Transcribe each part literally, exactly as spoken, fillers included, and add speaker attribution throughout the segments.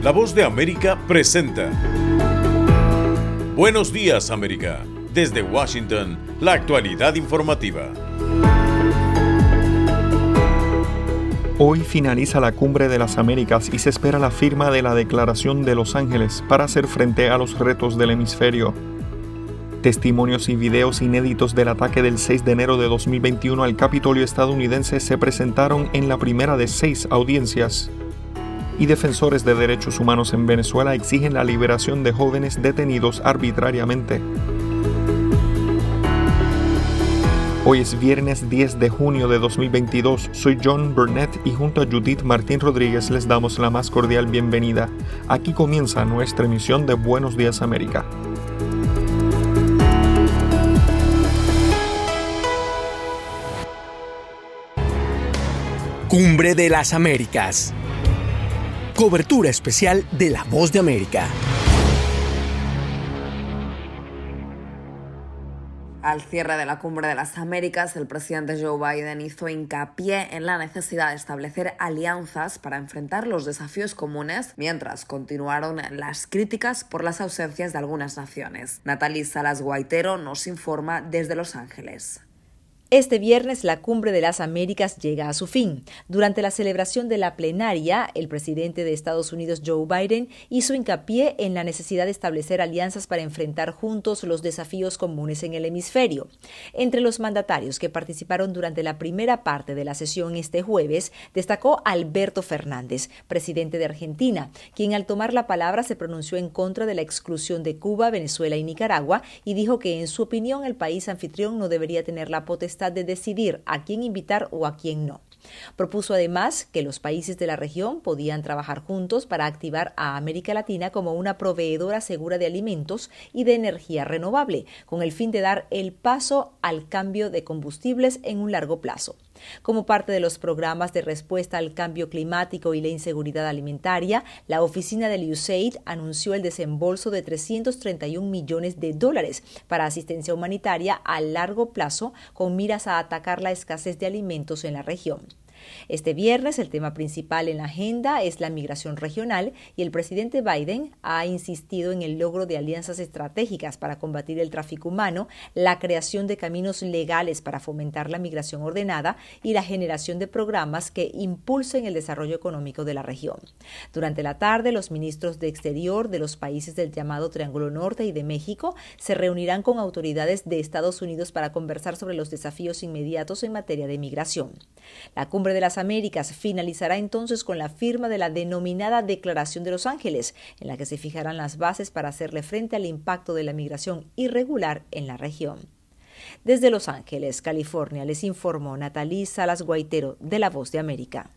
Speaker 1: La Voz de América presenta Buenos Días, América. Desde Washington, la actualidad informativa.
Speaker 2: Hoy finaliza la Cumbre de las Américas y se espera la firma de la Declaración de Los Ángeles para hacer frente a los retos del hemisferio. Testimonios y videos inéditos del ataque del seis de enero de dos mil veintiuno al Capitolio estadounidense se presentaron en la primera de seis audiencias. Y defensores de derechos humanos en Venezuela exigen la liberación de jóvenes detenidos arbitrariamente. Hoy es viernes diez de junio de dos mil veintidós. Soy John Burnett y junto a Judith Martín Rodríguez les damos la más cordial bienvenida. Aquí comienza nuestra emisión de Buenos Días América.
Speaker 3: Cumbre de las Américas. Cobertura especial de La Voz de América.
Speaker 4: Al cierre de la Cumbre de las Américas, el presidente Joe Biden hizo hincapié en la necesidad de establecer alianzas para enfrentar los desafíos comunes, mientras continuaron las críticas por las ausencias de algunas naciones. Natalie Salas Guaitero nos informa desde Los Ángeles.
Speaker 5: Este viernes la Cumbre de las Américas llega a su fin. Durante la celebración de la plenaria, el presidente de Estados Unidos, Joe Biden, hizo hincapié en la necesidad de establecer alianzas para enfrentar juntos los desafíos comunes en el hemisferio. Entre los mandatarios que participaron durante la primera parte de la sesión este jueves, destacó Alberto Fernández, presidente de Argentina, quien al tomar la palabra se pronunció en contra de la exclusión de Cuba, Venezuela y Nicaragua y dijo que, en su opinión, el país anfitrión no debería tener la potestad de decidir a quién invitar o a quién no. Propuso además que los países de la región podían trabajar juntos para activar a América Latina como una proveedora segura de alimentos y de energía renovable, con el fin de dar el paso al cambio de combustibles en un largo plazo. Como parte de los programas de respuesta al cambio climático y la inseguridad alimentaria, la oficina del U S A I D anunció el desembolso de trescientos treinta y un millones de dólares para asistencia humanitaria a largo plazo con miras a atacar la escasez de alimentos en la región. Este viernes el tema principal en la agenda es la migración regional y el presidente Biden ha insistido en el logro de alianzas estratégicas para combatir el tráfico humano, la creación de caminos legales para fomentar la migración ordenada y la generación de programas que impulsen el desarrollo económico de la región. Durante la tarde, los ministros de Exterior de los países del llamado Triángulo Norte y de México se reunirán con autoridades de Estados Unidos para conversar sobre los desafíos inmediatos en materia de migración. La Cumbre de las Américas finalizará entonces con la firma de la denominada Declaración de Los Ángeles, en la que se fijarán las bases para hacerle frente al impacto de la migración irregular en la región. Desde Los Ángeles, California, les informó Natalie Salas Guaitero de La Voz de América.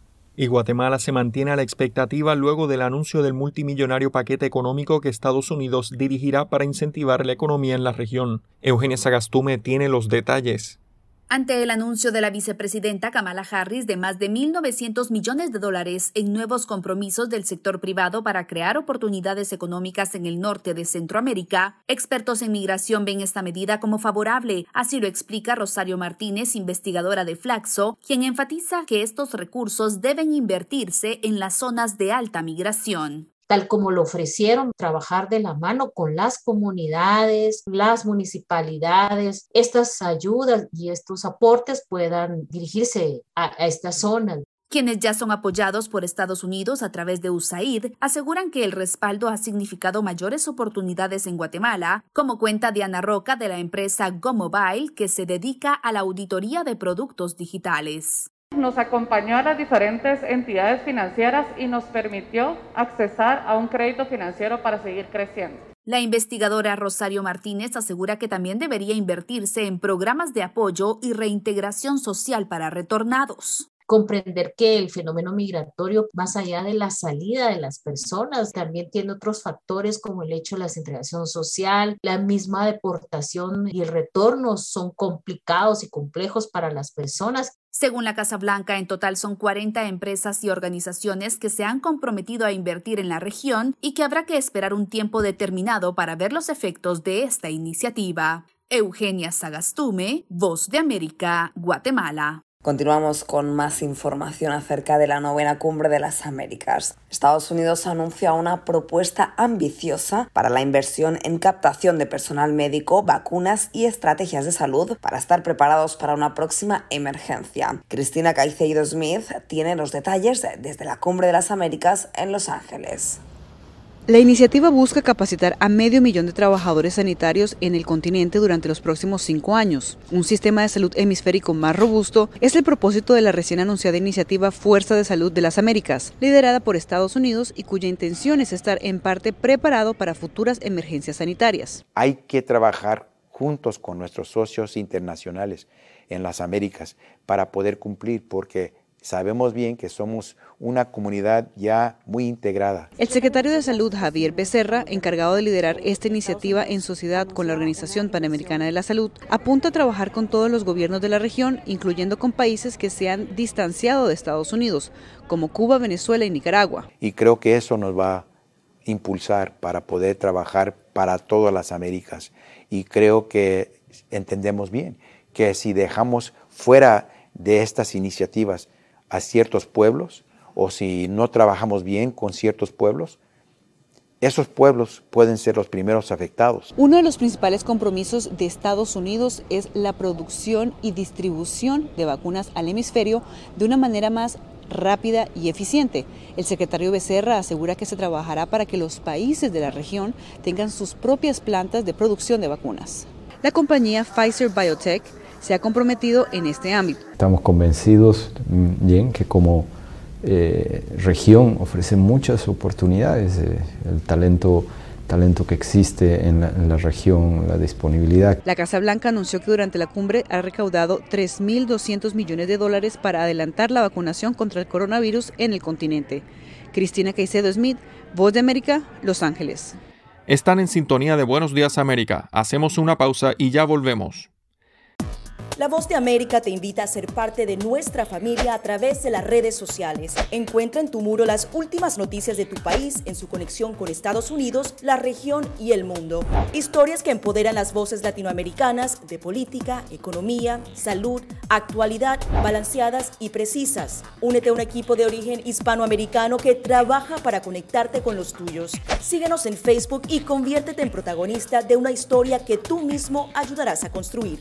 Speaker 2: Y Guatemala se mantiene a la expectativa luego del anuncio del multimillonario paquete económico que Estados Unidos dirigirá para incentivar la economía en la región. Eugenia Sagastume tiene los detalles.
Speaker 6: Ante el anuncio de la vicepresidenta Kamala Harris de más de mil novecientos millones de dólares en nuevos compromisos del sector privado para crear oportunidades económicas en el norte de Centroamérica, expertos en migración ven esta medida como favorable. Así lo explica Rosario Martínez, investigadora de Flaxo, quien enfatiza que estos recursos deben invertirse en las zonas de alta migración.
Speaker 7: Tal como lo ofrecieron, trabajar de la mano con las comunidades, las municipalidades, estas ayudas y estos aportes puedan dirigirse a, a estas zonas.
Speaker 6: Quienes ya son apoyados por Estados Unidos a través de U S A I D aseguran que el respaldo ha significado mayores oportunidades en Guatemala, como cuenta Diana Roca de la empresa GoMobile, que se dedica a la auditoría de productos digitales.
Speaker 8: Nos acompañó a las diferentes entidades financieras y nos permitió accesar a un crédito financiero para seguir creciendo.
Speaker 6: La investigadora Rosario Martínez asegura que también debería invertirse en programas de apoyo y reintegración social para retornados.
Speaker 7: Comprender que el fenómeno migratorio, más allá de la salida de las personas, también tiene otros factores como el hecho de la desintegración social, la misma deportación y el retorno son complicados y complejos para las personas.
Speaker 6: Según la Casa Blanca, en total son cuarenta empresas y organizaciones que se han comprometido a invertir en la región y que habrá que esperar un tiempo determinado para ver los efectos de esta iniciativa. Eugenia Sagastume, Voz de América, Guatemala.
Speaker 4: Continuamos con más información acerca de la novena Cumbre de las Américas. Estados Unidos anuncia una propuesta ambiciosa para la inversión en captación de personal médico, vacunas y estrategias de salud para estar preparados para una próxima emergencia. Cristina Caicedo Smith tiene los detalles desde la Cumbre de las Américas en Los Ángeles.
Speaker 9: La iniciativa busca capacitar a medio millón de trabajadores sanitarios en el continente durante los próximos cinco años. Un sistema de salud hemisférico más robusto es el propósito de la recién anunciada iniciativa Fuerza de Salud de las Américas, liderada por Estados Unidos y cuya intención es estar en parte preparado para futuras emergencias sanitarias.
Speaker 10: Hay que trabajar juntos con nuestros socios internacionales en las Américas para poder cumplir, porque sabemos bien que somos una comunidad ya muy integrada.
Speaker 9: El secretario de Salud, Javier Becerra, encargado de liderar esta iniciativa en sociedad con la Organización Panamericana de la Salud, apunta a trabajar con todos los gobiernos de la región, incluyendo con países que se han distanciado de Estados Unidos, como Cuba, Venezuela y Nicaragua.
Speaker 10: Y creo que eso nos va a impulsar para poder trabajar para todas las Américas. Y creo que entendemos bien que si dejamos fuera de estas iniciativas a ciertos pueblos, o si no trabajamos bien con ciertos pueblos, esos pueblos pueden ser los primeros afectados.
Speaker 9: Uno de los principales compromisos de Estados Unidos es la producción y distribución de vacunas al hemisferio de una manera más rápida y eficiente. El secretario Becerra asegura que se trabajará para que los países de la región tengan sus propias plantas de producción de vacunas. La compañía Pfizer Biotech se ha comprometido en este ámbito.
Speaker 11: Estamos convencidos bien que como eh, región ofrece muchas oportunidades, eh, el talento, talento que existe en la, en la región, la disponibilidad.
Speaker 9: La Casa Blanca anunció que durante la cumbre ha recaudado tres mil doscientos millones de dólares para adelantar la vacunación contra el coronavirus en el continente. Cristina Caicedo Smith, Voz de América, Los Ángeles.
Speaker 2: Están en sintonía de Buenos Días América. Hacemos una pausa y ya volvemos.
Speaker 12: La Voz de América te invita a ser parte de nuestra familia a través de las redes sociales. Encuentra en tu muro las últimas noticias de tu país en su conexión con Estados Unidos, la región y el mundo. Historias que empoderan las voces latinoamericanas de política, economía, salud, actualidad, balanceadas y precisas. Únete a un equipo de origen hispanoamericano que trabaja para conectarte con los tuyos. Síguenos en Facebook y conviértete en protagonista de una historia que tú mismo ayudarás a construir.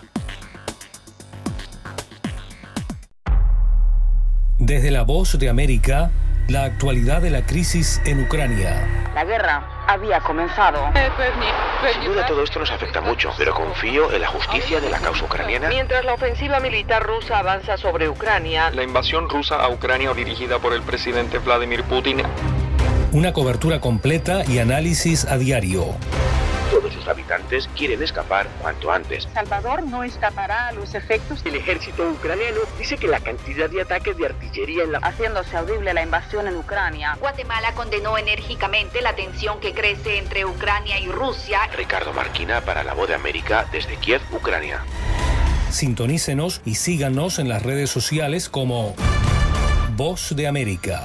Speaker 3: Desde la Voz de América, la actualidad de la crisis en Ucrania.
Speaker 13: La guerra había comenzado.
Speaker 14: Sin duda todo esto nos afecta mucho, pero confío en la justicia de la causa ucraniana.
Speaker 13: Mientras la ofensiva militar rusa avanza sobre Ucrania,
Speaker 15: la invasión rusa a Ucrania dirigida por el presidente Vladimir Putin.
Speaker 3: Una cobertura completa y análisis a diario.
Speaker 14: Todos sus habitantes quieren escapar cuanto antes.
Speaker 16: Salvador no escapará a los efectos.
Speaker 14: El ejército ucraniano dice que la cantidad de ataques de artillería en la...
Speaker 13: haciéndose audible la invasión en Ucrania.
Speaker 17: Guatemala condenó enérgicamente la tensión que crece entre Ucrania y Rusia.
Speaker 14: Ricardo Marquina para La Voz de América desde Kiev, Ucrania.
Speaker 3: Sintonícenos y síganos en las redes sociales como Voz de América.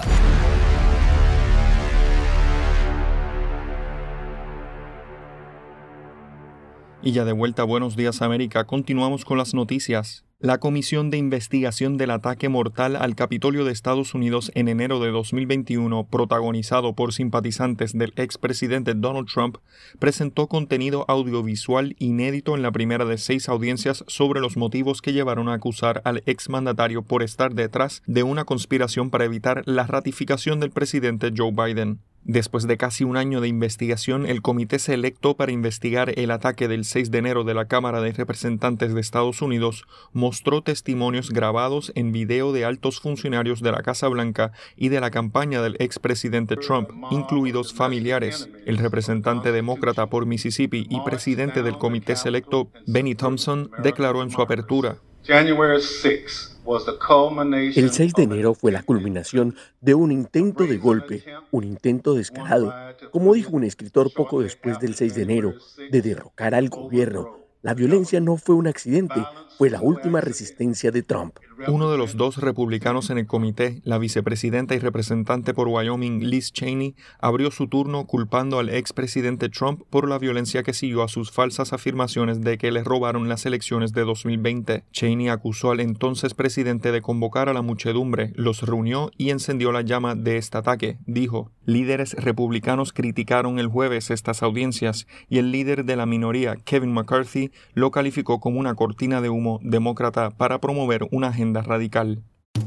Speaker 2: Y ya de vuelta a Buenos Días América, continuamos con las noticias. La Comisión de Investigación del Ataque Mortal al Capitolio de Estados Unidos en enero de dos mil veintiuno, protagonizado por simpatizantes del expresidente Donald Trump, presentó contenido audiovisual inédito en la primera de seis audiencias sobre los motivos que llevaron a acusar al exmandatario por estar detrás de una conspiración para evitar la ratificación del presidente Joe Biden. Después de casi un año de investigación, el comité selecto para investigar el ataque del seis de enero de la Cámara de Representantes de Estados Unidos mostró testimonios grabados en video de altos funcionarios de la Casa Blanca y de la campaña del expresidente Trump, incluidos familiares. El representante demócrata por Mississippi y presidente del comité selecto, Benny Thompson, declaró en su apertura:
Speaker 18: El seis de enero fue la culminación de un intento de golpe, un intento descarado, como dijo un escritor poco después del seis de enero, de derrocar al gobierno. La violencia no fue un accidente, fue la última resistencia de Trump.
Speaker 2: Uno de los dos republicanos en el comité, la vicepresidenta y representante por Wyoming Liz Cheney, abrió su turno culpando al expresidente Trump por la violencia que siguió a sus falsas afirmaciones de que le robaron las elecciones de dos mil veinte. Cheney acusó al entonces presidente de convocar a la muchedumbre, los reunió y encendió la llama de este ataque. Dijo, líderes republicanos criticaron el jueves estas audiencias y el líder de la minoría, Kevin McCarthy, lo calificó como una cortina de humo demócrata para promover una agenda radical.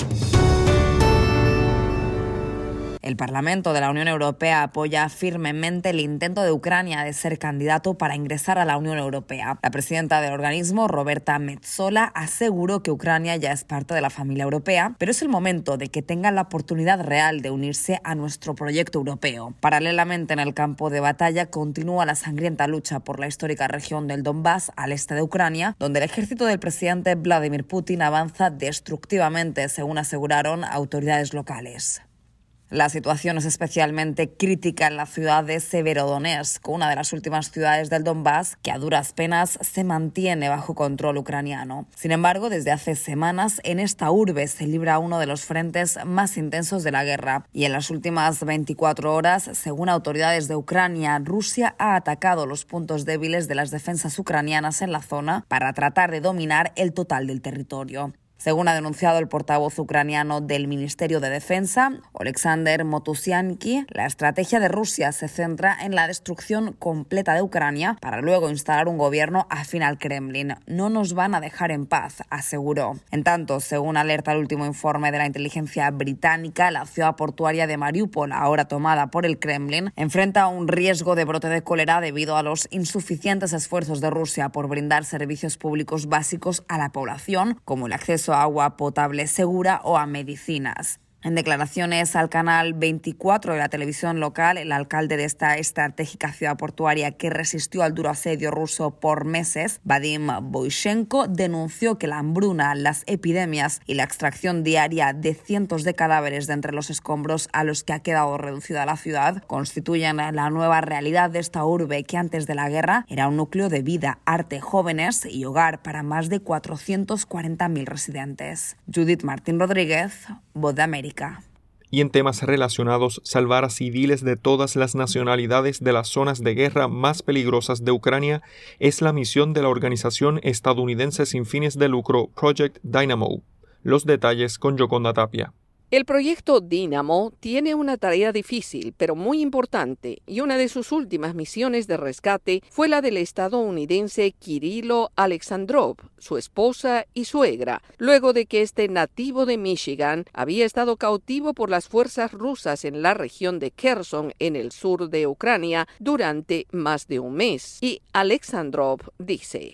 Speaker 4: El Parlamento de la Unión Europea apoya firmemente el intento de Ucrania de ser candidato para ingresar a la Unión Europea. La presidenta del organismo, Roberta Metsola, aseguró que Ucrania ya es parte de la familia europea, pero es el momento de que tengan la oportunidad real de unirse a nuestro proyecto europeo. Paralelamente, en el campo de batalla continúa la sangrienta lucha por la histórica región del Donbass, al este de Ucrania, donde el ejército del presidente Vladimir Putin avanza destructivamente, según aseguraron autoridades locales. La situación es especialmente crítica en la ciudad de Severodonetsk, una de las últimas ciudades del Donbass que a duras penas se mantiene bajo control ucraniano. Sin embargo, desde hace semanas en esta urbe se libra uno de los frentes más intensos de la guerra y en las últimas veinticuatro horas, según autoridades de Ucrania, Rusia ha atacado los puntos débiles de las defensas ucranianas en la zona para tratar de dominar el total del territorio. Según ha denunciado el portavoz ucraniano del Ministerio de Defensa, Oleksandr Motusianki, la estrategia de Rusia se centra en la destrucción completa de Ucrania para luego instalar un gobierno afín al Kremlin. No nos van a dejar en paz, aseguró. En tanto, según alerta el último informe de la inteligencia británica, la ciudad portuaria de Mariupol, ahora tomada por el Kremlin, enfrenta un riesgo de brote de cólera debido a los insuficientes esfuerzos de Rusia por brindar servicios públicos básicos a la población, como el acceso a agua potable segura o a medicinas. En declaraciones al canal veinticuatro de la televisión local, el alcalde de esta estratégica ciudad portuaria que resistió al duro asedio ruso por meses, Vadim Boychenko, denunció que la hambruna, las epidemias y la extracción diaria de cientos de cadáveres de entre los escombros a los que ha quedado reducida la ciudad constituyen la nueva realidad de esta urbe que antes de la guerra era un núcleo de vida, arte, jóvenes y hogar para más de cuatrocientos cuarenta mil residentes. Judith Martín Rodríguez, Voz de América.
Speaker 2: Y en temas relacionados, salvar a civiles de todas las nacionalidades de las zonas de guerra más peligrosas de Ucrania es la misión de la organización estadounidense sin fines de lucro Project Dynamo. Los detalles con Yoconda Tapia.
Speaker 19: El proyecto Dynamo tiene una tarea difícil, pero muy importante, y una de sus últimas misiones de rescate fue la del estadounidense Kirilo Alexandrov, su esposa y suegra, luego de que este nativo de Michigan había estado cautivo por las fuerzas rusas en la región de Kherson, en el sur de Ucrania, durante más de un mes. Y Alexandrov dice: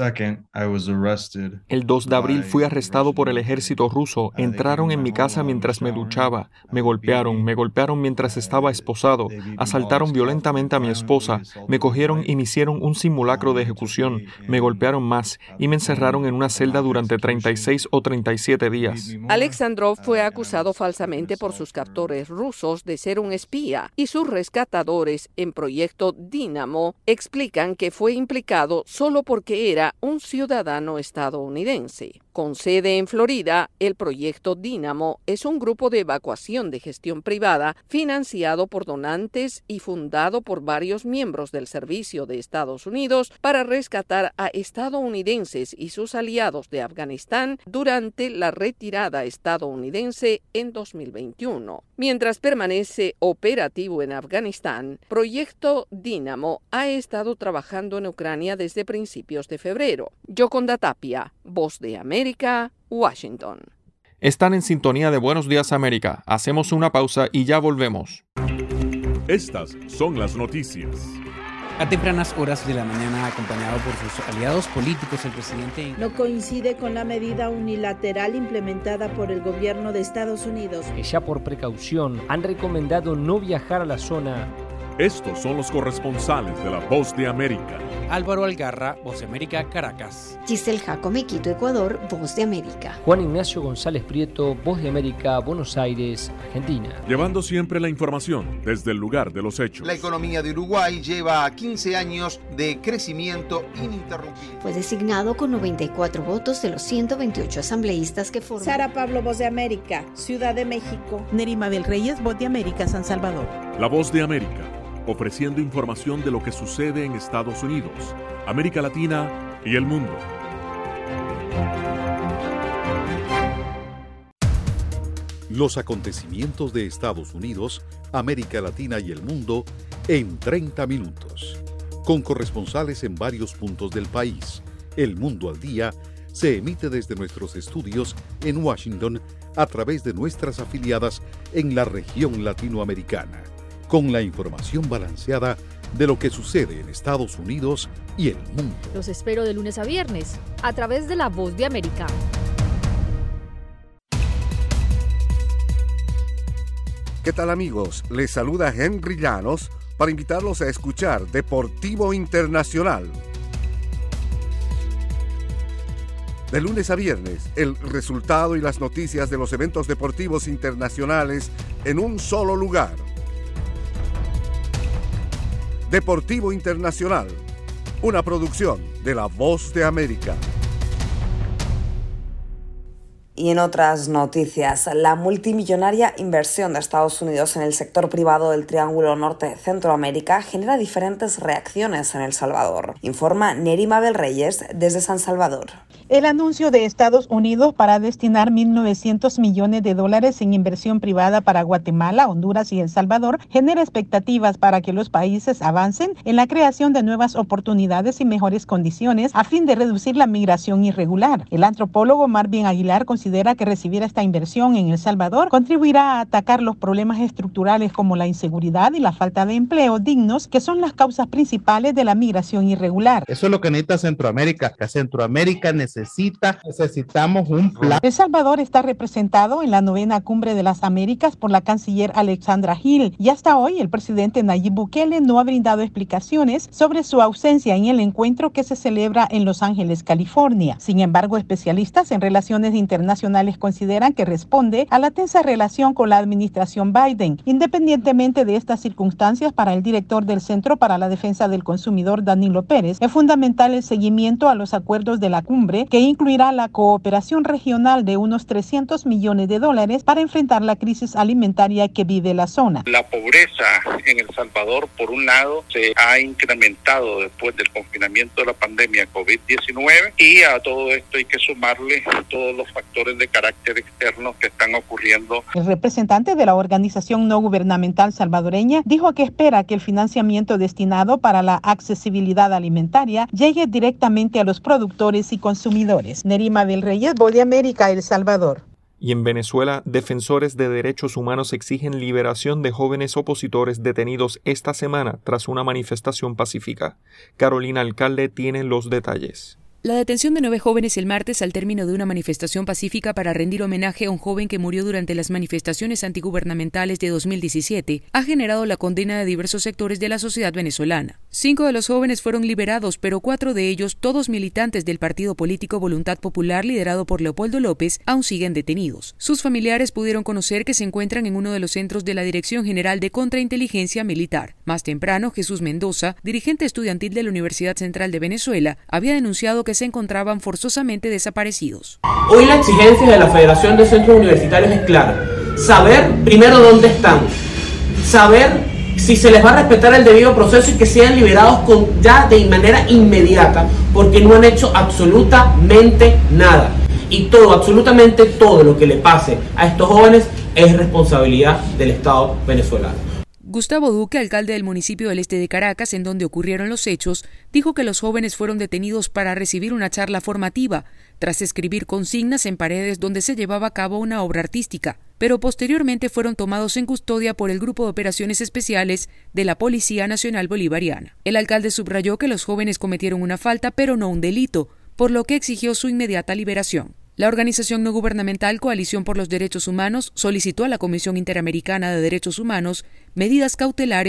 Speaker 2: El dos de abril fui arrestado por el ejército ruso. Entraron en mi casa mientras Mientras me duchaba, me golpearon, me golpearon mientras estaba esposado, asaltaron violentamente a mi esposa, me cogieron y me hicieron un simulacro de ejecución, me golpearon más y me encerraron en una celda durante treinta y seis o treinta y siete días.
Speaker 19: Alexandrov fue acusado falsamente por sus captores rusos de ser un espía y sus rescatadores en Proyecto Dynamo explican que fue implicado solo porque era un ciudadano estadounidense. Con sede en Florida, el Proyecto Dynamo es un grupo de evacuación de gestión privada financiado por donantes y fundado por varios miembros del Servicio de Estados Unidos para rescatar a estadounidenses y sus aliados de Afganistán durante la retirada estadounidense en dos mil veintiuno. Mientras permanece operativo en Afganistán, Proyecto Dynamo ha estado trabajando en Ucrania desde principios de febrero. Yoconda Tapia, Voz de América, Washington.
Speaker 2: Están en sintonía de Buenos Días América. Hacemos una pausa y ya volvemos.
Speaker 1: Estas son las noticias.
Speaker 20: A tempranas horas de la mañana, acompañado por sus aliados políticos, el presidente
Speaker 21: no coincide con la medida unilateral implementada por el gobierno de Estados Unidos,
Speaker 22: que ya por precaución han recomendado no viajar a la zona
Speaker 5: Estos son los corresponsales de La Voz de América.
Speaker 20: Álvaro Algarra, Voz de América, Caracas.
Speaker 22: Giselle Jacome, Quito, Ecuador, Voz de América.
Speaker 23: Juan Ignacio González Prieto, Voz de América, Buenos Aires, Argentina.
Speaker 5: Llevando siempre la información desde el lugar de los hechos.
Speaker 24: La economía de Uruguay lleva quince años de crecimiento ininterrumpido.
Speaker 22: Fue designado con noventa y cuatro votos de los ciento veintiocho asambleístas que forman.
Speaker 21: Sara Pablo, Voz de América, Ciudad de México.
Speaker 25: Nerima Bel Reyes, Voz de América, San Salvador.
Speaker 5: La Voz de América, ofreciendo información de lo que sucede en Estados Unidos, América Latina y el mundo.
Speaker 26: Los acontecimientos de Estados Unidos, América Latina y el mundo en treinta minutos. Con corresponsales en varios puntos del país. El Mundo al Día se emite desde nuestros estudios en Washington a través de nuestras afiliadas en la región latinoamericana, con la información balanceada de lo que sucede en Estados Unidos y el mundo.
Speaker 27: Los espero de lunes a viernes a través de La Voz de América.
Speaker 28: ¿Qué tal, amigos? Les saluda Henry Llanos para invitarlos a escuchar Deportivo Internacional. De lunes a viernes, el resultado y las noticias de los eventos deportivos internacionales en un solo lugar. Deportivo Internacional, una producción de La Voz de América.
Speaker 4: Y en otras noticias, la multimillonaria inversión de Estados Unidos en el sector privado del Triángulo Norte de Centroamérica genera diferentes reacciones en El Salvador. Informa Nerima Bel Reyes desde San Salvador.
Speaker 29: El anuncio de Estados Unidos para destinar mil novecientos millones de dólares en inversión privada para Guatemala, Honduras y El Salvador genera expectativas para que los países avancen en la creación de nuevas oportunidades y mejores condiciones a fin de reducir la migración irregular. El antropólogo Marvin Aguilar considera considera que recibir esta inversión en El Salvador contribuirá a atacar los problemas estructurales como la inseguridad y la falta de empleo dignos, que son las causas principales de la migración irregular.
Speaker 30: Eso es lo que necesita Centroamérica, que Centroamérica necesita, necesitamos un plan.
Speaker 29: El Salvador está representado en la novena Cumbre de las Américas por la canciller Alexandra Hill y hasta hoy el presidente Nayib Bukele no ha brindado explicaciones sobre su ausencia en el encuentro que se celebra en Los Ángeles, California. Sin embargo, especialistas en relaciones internacionales consideran que responde a la tensa relación con la administración Biden. Independientemente de estas circunstancias, para el director del Centro para la Defensa del Consumidor, Danilo Pérez, es fundamental el seguimiento a los acuerdos de la cumbre, que incluirá la cooperación regional de unos trescientos millones de dólares para enfrentar la crisis alimentaria que vive la zona.
Speaker 31: La pobreza en El Salvador, por un lado, se ha incrementado después del confinamiento de la pandemia COVID diecinueve, y a todo esto hay que sumarle todos los factores de carácter externo que están ocurriendo.
Speaker 29: El representante de la organización no gubernamental salvadoreña dijo que espera que el financiamiento destinado para la accesibilidad alimentaria llegue directamente a los productores y consumidores. Nerima Bel Reyes, Voz de América, El Salvador.
Speaker 2: Y en Venezuela, defensores de derechos humanos exigen liberación de jóvenes opositores detenidos esta semana tras una manifestación pacífica. Carolina Alcalde tiene los detalles.
Speaker 32: La detención de nueve jóvenes el martes al término de una manifestación pacífica para rendir homenaje a un joven que murió durante las manifestaciones antigubernamentales de dos mil diecisiete ha generado la condena de diversos sectores de la sociedad venezolana. Cinco de los jóvenes fueron liberados, pero cuatro de ellos, todos militantes del partido político Voluntad Popular liderado por Leopoldo López, aún siguen detenidos. Sus familiares pudieron conocer que se encuentran en uno de los centros de la Dirección General de Contrainteligencia Militar. Más temprano, Jesús Mendoza, dirigente estudiantil de la Universidad Central de Venezuela, había denunciado que se encontraban forzosamente desaparecidos.
Speaker 33: Hoy la exigencia de la Federación de Centros Universitarios es clara: saber primero dónde están, saber si se les va a respetar el debido proceso y que sean liberados con, ya de manera inmediata, porque no han hecho absolutamente nada. Y todo, absolutamente todo lo que le pase a estos jóvenes es responsabilidad del Estado venezolano.
Speaker 32: Gustavo Duque, alcalde del municipio del este de Caracas, en donde ocurrieron los hechos, dijo que los jóvenes fueron detenidos para recibir una charla formativa, tras escribir consignas en paredes donde se llevaba a cabo una obra artística, pero posteriormente fueron tomados en custodia por el Grupo de Operaciones Especiales de la Policía Nacional Bolivariana. El alcalde subrayó que los jóvenes cometieron una falta, pero no un delito, por lo que exigió su inmediata liberación. La organización no gubernamental Coalición por los Derechos Humanos solicitó a la Comisión Interamericana de Derechos Humanos medidas cautelares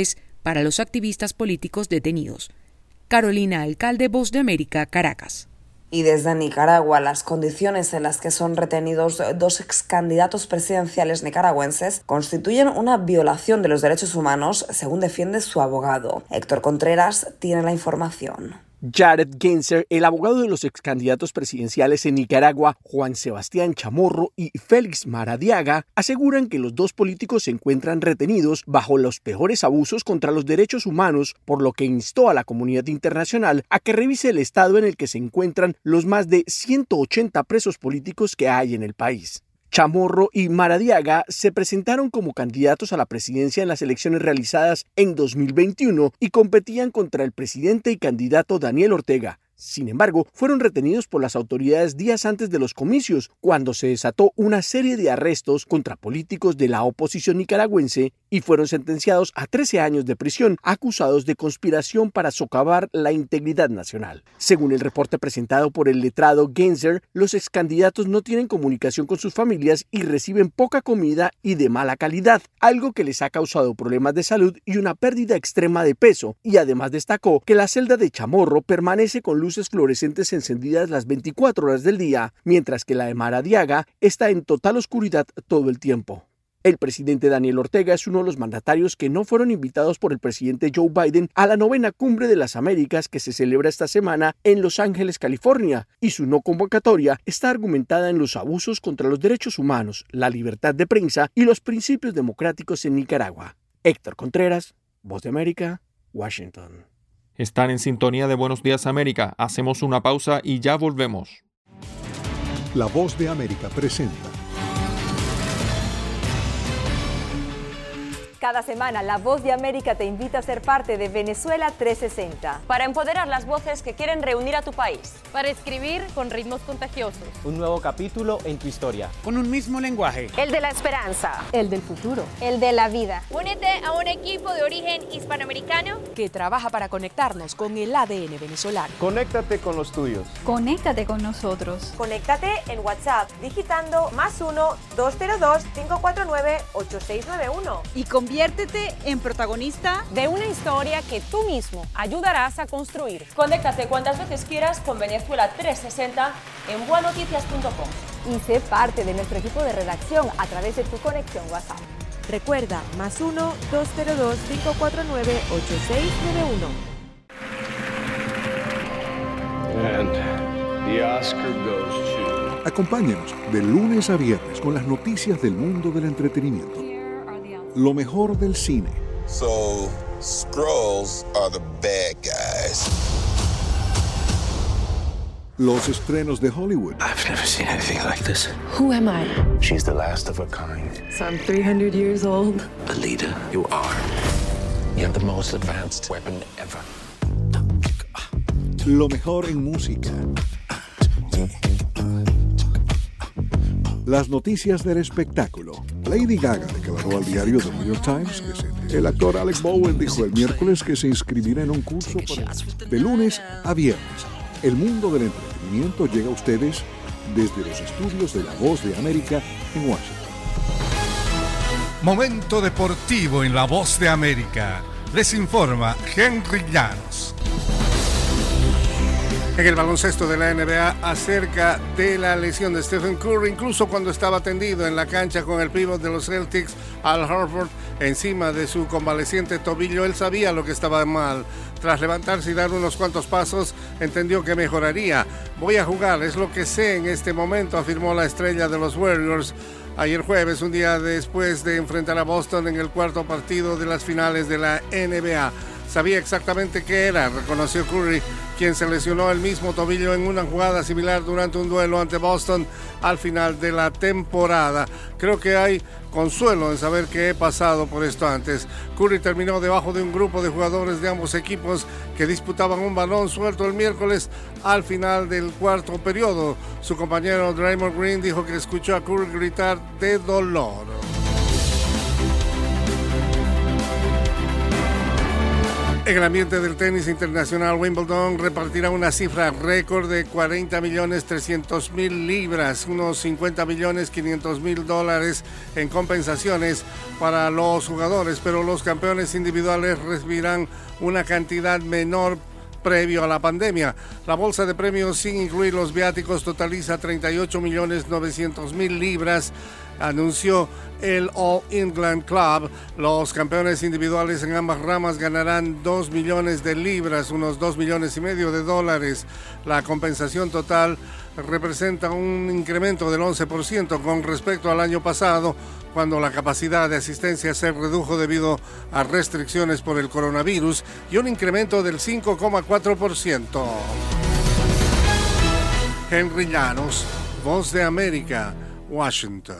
Speaker 32: para los activistas políticos detenidos. Carolina Alcalde, Voz de América, Caracas.
Speaker 4: Y desde Nicaragua, las condiciones en las que son retenidos dos ex candidatos presidenciales nicaragüenses constituyen una violación de los derechos humanos, según defiende su abogado. Héctor Contreras tiene la información.
Speaker 18: Jared Genser, el abogado de los ex candidatos presidenciales en Nicaragua, Juan Sebastián Chamorro y Félix Maradiaga, aseguran que los dos políticos se encuentran retenidos bajo los peores abusos contra los derechos humanos, por lo que instó a la comunidad internacional a que revise el estado en el que se encuentran los más de ciento ochenta presos políticos que hay en el país. Chamorro y Maradiaga se presentaron como candidatos a la presidencia en las elecciones realizadas en dos mil veintiuno y competían contra el presidente y candidato Daniel Ortega. Sin embargo, fueron retenidos por las autoridades días antes de los comicios, cuando se desató una serie de arrestos contra políticos de la oposición nicaragüense y fueron sentenciados a trece años de prisión, acusados de conspiración para socavar la integridad nacional. Según el reporte presentado por el letrado Genser, los excandidatos no tienen comunicación con sus familias y reciben poca comida y de mala calidad, algo que les ha causado problemas de salud y una pérdida extrema de peso, y además destacó que la celda de Chamorro permanece con luz luces fluorescentes encendidas las veinticuatro horas del día, mientras que la de Maradiaga está en total oscuridad todo el tiempo. El presidente Daniel Ortega es uno de los mandatarios que no fueron invitados por el presidente Joe Biden a la novena Cumbre de las Américas que se celebra esta semana en Los Ángeles, California, y su no convocatoria está argumentada en los abusos contra los derechos humanos, la libertad de prensa y los principios democráticos en Nicaragua. Héctor Contreras, Voz de América, Washington.
Speaker 2: Están en sintonía de Buenos Días América. Hacemos una pausa y ya volvemos.
Speaker 26: La Voz de América presenta.
Speaker 3: Cada semana, La Voz de América te invita a ser parte de Venezuela trescientos sesenta.
Speaker 6: Para empoderar las voces que quieren reunir a tu país.
Speaker 27: Para escribir con ritmos contagiosos.
Speaker 7: Un nuevo capítulo en tu historia.
Speaker 20: Con un mismo lenguaje.
Speaker 6: El de la esperanza.
Speaker 3: El del futuro.
Speaker 6: El de la vida.
Speaker 27: Únete a un equipo de origen hispanoamericano
Speaker 32: que trabaja para conectarnos con el A D N venezolano.
Speaker 7: Conéctate con los tuyos.
Speaker 3: Conéctate con nosotros.
Speaker 6: Conéctate en WhatsApp digitando más uno, dos cero dos, cinco cuatro nueve, ocho seis nueve uno.
Speaker 3: Y con Conviértete en protagonista
Speaker 6: de una historia que tú mismo ayudarás a construir. Conéctate cuantas veces quieras con Venezuela trescientos sesenta en buenoticias punto com.
Speaker 3: Y sé parte de nuestro equipo de redacción a través de tu conexión WhatsApp.
Speaker 6: Recuerda, más uno, dos cero dos, cinco cuatro nueve, ocho seis nueve uno.
Speaker 26: And the Oscar goes to... Acompáñenos de lunes a viernes con las noticias del mundo del entretenimiento. Lo mejor del cine.
Speaker 8: So, Skrulls are the bad guys.
Speaker 26: Los estrenos de Hollywood.
Speaker 9: I've never seen anything like this.
Speaker 6: Who am I?
Speaker 9: She's the last of her kind.
Speaker 6: So I'm three hundred years old.
Speaker 9: The leader you are. You have the most advanced weapon ever.
Speaker 26: Lo mejor en música. Las noticias del espectáculo. Lady Gaga declaró al diario The New York Times que se... El actor Alec Bowen dijo el miércoles que se inscribirá en un curso para... De lunes a viernes, el mundo del entretenimiento llega a ustedes desde los estudios de La Voz de América en Washington.
Speaker 28: Momento deportivo en La Voz de América. Les informa Henry Llanos. En el baloncesto de la N B A, acerca de la lesión de Stephen Curry, incluso cuando estaba tendido en la cancha con el pívot de los Celtics, Al Horford, encima de su convaleciente tobillo, él sabía lo que estaba mal. Tras levantarse y dar unos cuantos pasos, entendió que mejoraría. Voy a jugar, es lo que sé en este momento, afirmó la estrella de los Warriors. Ayer jueves, un día después de enfrentar a Boston en el cuarto partido de las finales de la N B A. Sabía exactamente qué era, reconoció Curry, quien se lesionó el mismo tobillo en una jugada similar durante un duelo ante Boston al final de la temporada. Creo que hay consuelo en saber que he pasado por esto antes. Curry terminó debajo de un grupo de jugadores de ambos equipos que disputaban un balón suelto el miércoles al final del cuarto periodo. Su compañero Draymond Green dijo que escuchó a Curry gritar de dolor. En el ambiente del tenis internacional, Wimbledon repartirá una cifra récord de cuarenta millones trescientos mil libras, unos cincuenta millones quinientos mil dólares en compensaciones para los jugadores, pero los campeones individuales recibirán una cantidad menor previo a la pandemia. La bolsa de premios, sin incluir los viáticos, totaliza treinta y ocho millones novecientos mil libras, anunció el All England Club. Los campeones individuales en ambas ramas ganarán dos millones de libras, unos dos millones y medio de dólares. La compensación total representa un incremento del once por ciento con respecto al año pasado, cuando la capacidad de asistencia se redujo debido a restricciones por el coronavirus, y un incremento del cinco coma cuatro por ciento. Henry Llanos, Voz de América, Washington.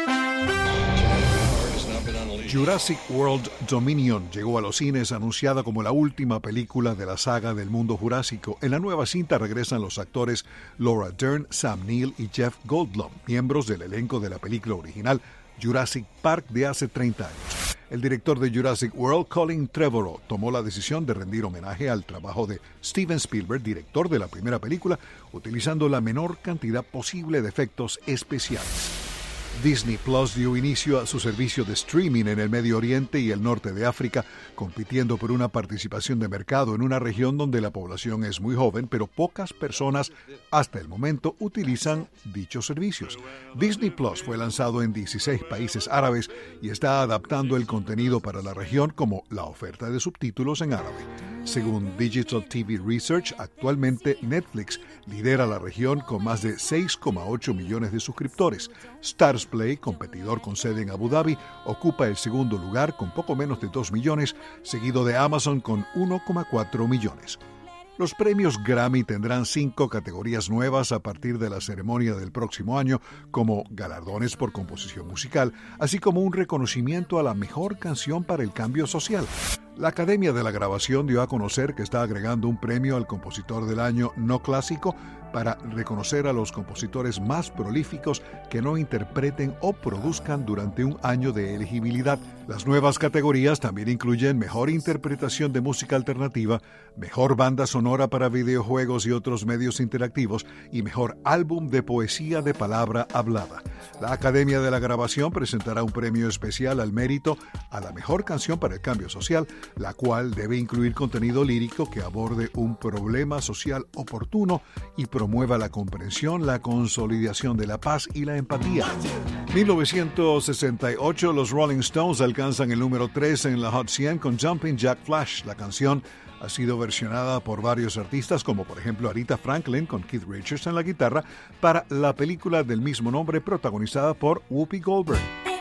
Speaker 1: Jurassic World Dominion llegó a los cines anunciada como la última película de la saga del mundo jurásico. En la nueva cinta regresan los actores Laura Dern, Sam Neill y Jeff Goldblum, miembros del elenco de la película original Jurassic Park de hace treinta años. El director de Jurassic World, Colin Trevorrow, tomó la decisión de rendir homenaje al trabajo de Steven Spielberg, director de la primera película, utilizando la menor cantidad posible de efectos especiales. Disney Plus dio inicio a su servicio de streaming en el Medio Oriente y el norte de África, compitiendo por una participación de mercado en una región donde la población es muy joven, pero pocas personas hasta el momento utilizan dichos servicios. Disney Plus fue lanzado en dieciséis países árabes y está adaptando el contenido para la región, como la oferta de subtítulos en árabe. Según Digital T V Research, actualmente Netflix lidera la región con más de seis coma ocho millones de suscriptores. Starzplay, competidor con sede en Abu Dhabi, ocupa el segundo lugar con poco menos de dos millones, seguido de Amazon con uno coma cuatro millones. Los premios Grammy tendrán cinco categorías nuevas a partir de la ceremonia del próximo año, como galardones por composición musical, así como un reconocimiento a la mejor canción para el cambio social. La Academia de la Grabación dio a conocer que está agregando un premio al compositor del año no clásico para reconocer a los compositores más prolíficos que no interpreten o produzcan durante un año de elegibilidad. Las nuevas categorías también incluyen mejor interpretación de música alternativa, mejor banda sonora para videojuegos y otros medios interactivos y mejor álbum de poesía de palabra hablada. La Academia de la Grabación presentará un premio especial al mérito a la mejor canción para el cambio social, la cual debe incluir contenido lírico que aborde un problema social oportuno y promueva la comprensión, la consolidación de la paz y la empatía. mil novecientos sesenta y ocho, los Rolling Stones alcanzan el número tres en la Hot cien con Jumping Jack Flash. La canción ha sido versionada por varios artistas, como por ejemplo Aretha Franklin con Keith Richards en la guitarra, para la película del mismo nombre protagonizada por Whoopi Goldberg.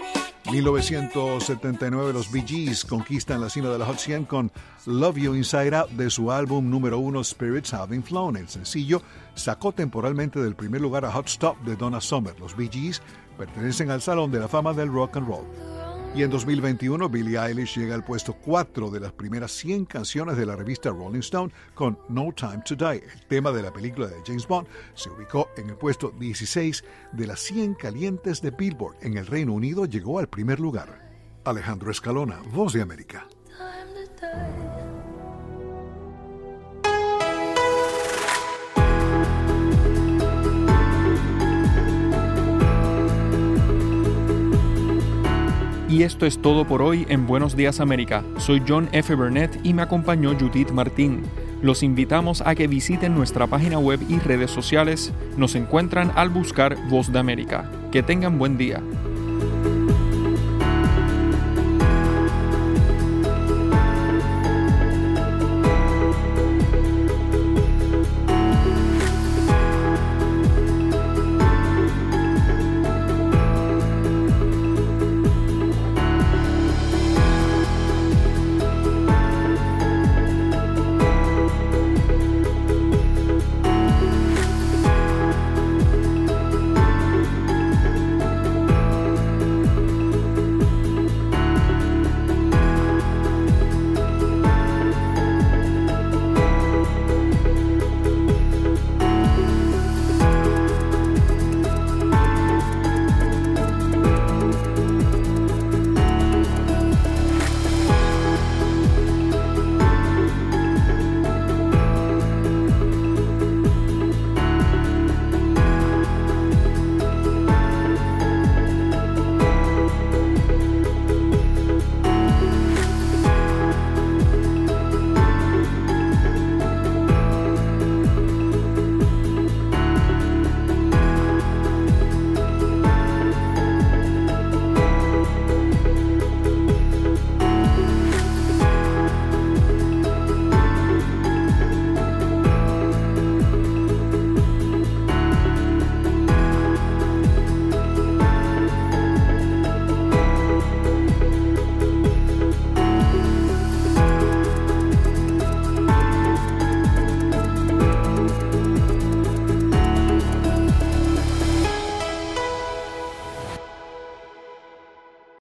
Speaker 1: mil novecientos setenta y nueve, los Bee Gees conquistan la cima de la Hot cien con Love You Inside Out de su álbum número uno Spirits Having Flown. El sencillo sacó temporalmente del primer lugar a Hot Stop de Donna Summer. Los Bee Gees pertenecen al Salón de la Fama del Rock and Roll. Y en dos mil veintiuno, Billie Eilish llega al puesto cuatro de las primeras cien canciones de la revista Rolling Stone con No Time to Die. El tema de la película de James Bond se ubicó en el puesto dieciséis de las cien calientes de Billboard. En el Reino Unido llegó al primer lugar. Alejandro Escalona, Voz de América.
Speaker 2: Y esto es todo por hoy en Buenos Días América. Soy John F. Burnett y me acompañó Judith Martín. Los invitamos a que visiten nuestra página web y redes sociales. Nos encuentran al buscar Voz de América. Que tengan buen día.